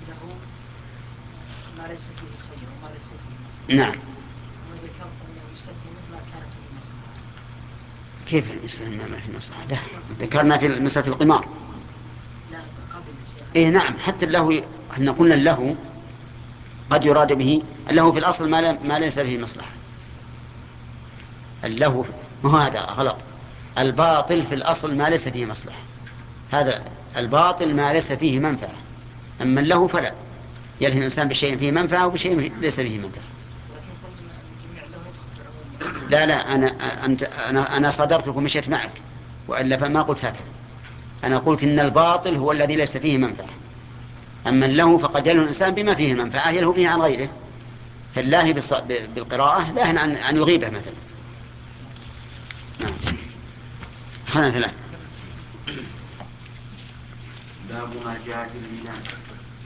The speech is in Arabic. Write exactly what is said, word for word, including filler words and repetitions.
له ما ليس فيه خير وما ليس فيه مصلحة. نعم. وذكرت أنه يستثني مما كان فيه مصلحة. كيف يستثني ما في مصلحة؟ لا، ذكرنا في مسألة القمار. لا قبل يا شيخ. إيه نعم، حتى اللهو احنا قلنا اللهو قد يراد به اللهو في الأصل ما, ما ليس فيه مصلحة. اللهو ما هو هذا غلط. الباطل في الأصل ما ليس فيه مصلحة. هذا الباطل ما ليس فيه منفعة. أما اللهو فلا، يلهي الإنسان بشيء فيه منفعة وبشيء ليس فيه منفعة. ولكن قلنا أن جميع له يدخل في العموم. لا لا، أنا أنت أنا أنا صدرتك ومشيت معك، وإلا فما قلت هكذا. أنا قلت إن الباطل هو الذي ليس فيه منفعة، أما اللهو فقد يلهو الإنسان بما فيه منفعة يلهو به عن غيره. فاللاهي بالقراءة لاهن عن أن يغيبه مثلا. نعم. أخذنا ثلاثة. باب ما جاء في الميلاد.